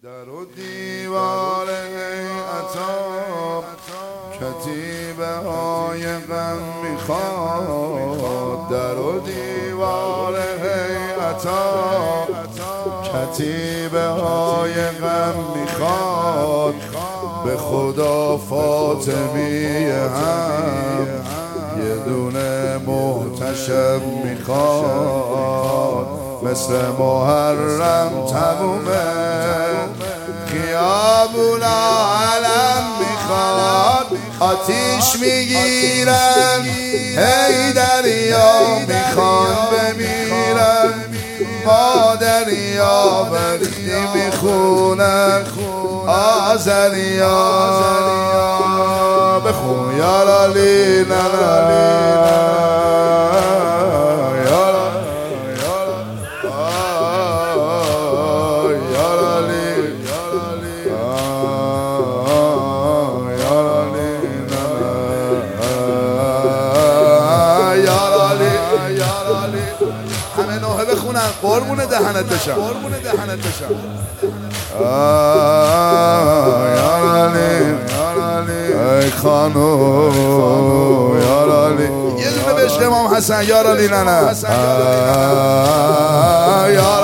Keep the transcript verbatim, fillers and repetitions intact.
در و دیوار هیئتم کتیبه های غم میخواد. در و دیوار هیئتم کتیبه های غم میخواد. به خدا فاطمی هم یه دونه محتشم میخواد. مثل محرم تمومه خیابونا علم میخواد. آتیش میگیرن هی دریا میخوان بمیرن. با دریا وقتی میخونن آذریا بخون یارالی ننه همه نوحه بخونن قربون دهنت بشم قربون دهنت بشم. یارالی ای خانو یارالی یه دونه به عشق امام حسن یارالی نه نه